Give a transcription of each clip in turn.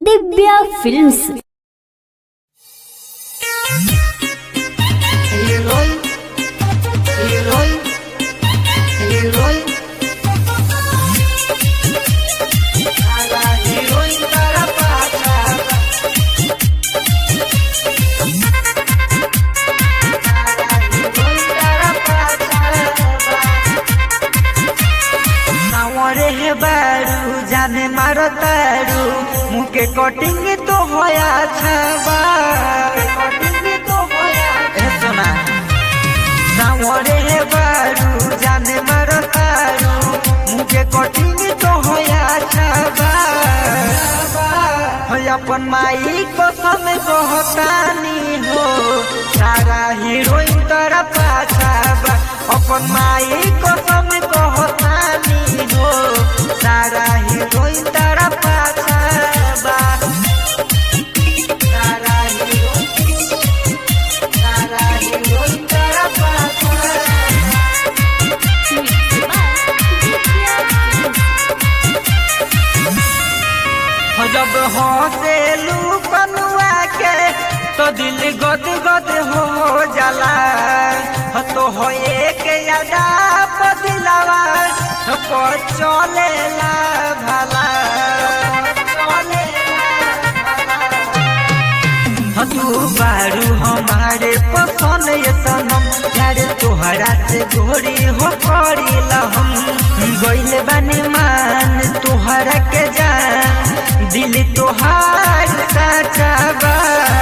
Divya films. बारू जाने मारो तारू मुके कटिंग तो होया छबा कटिंग तो होया सुना सावरे है बारू जाने मारो तारू मुके कटिंग तो होया छबा हो अपन माई को समय कहतानी हो सारा हीरोइन तेरा पाछाबा अपन माई को समय कहतानी हो सारा हीरोइन तेरा पाछाबा सारा हीरोइन तेरा पाछाबा हो जब हंसेलू कनुआ के तो दिल गद गद हो जाला तो हो एक यादा बदलावा तो चलेला भला तू बारू हमारे पसंद ये सनम यार तोहरा से गोरी हो करीला हम गइल बानी मान तोहरा के जान दिल तोहार साचाबा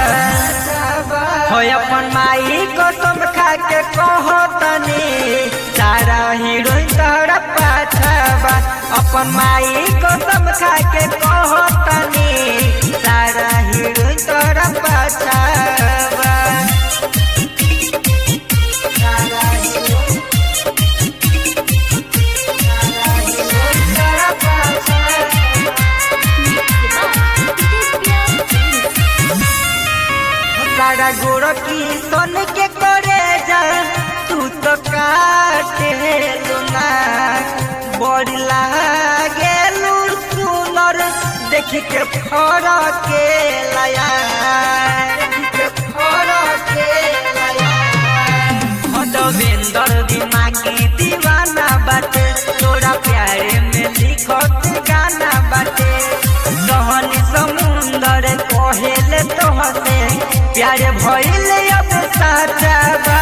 हो अपन माई कसम खा के कहो तनी सारा हीरोइन तोहरा पाछाबा अपन माई कसम खा के कहो तनी सारा हीरोइन तोहरा पाछाबा सारा हीरोइन तोहरा पाछाबा सारा गोड़ की सोन के करे जा तू तो काटे लुना बड़ी लागे लूर सुनर देख के फरक के लाया देवेंद्र दिमागी दीवाना बाटे तोरा प्यारे में लिखत गाना बाटे सहनी समुंदर कहेले तोहसे प्यारे भइले अब साचाबा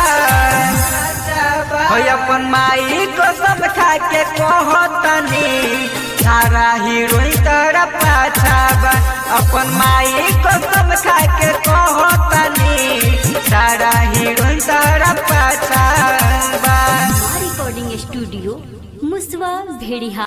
हो अपन माई कसम खा के कहतनी सारा हीरोइन तेरा पाछाबा अपन माई कसम खा के कहतनी सारा हीरोइन तेरा पाछाबा। रिकॉर्डिंग स्टूडियो मुसवा भेड़िया।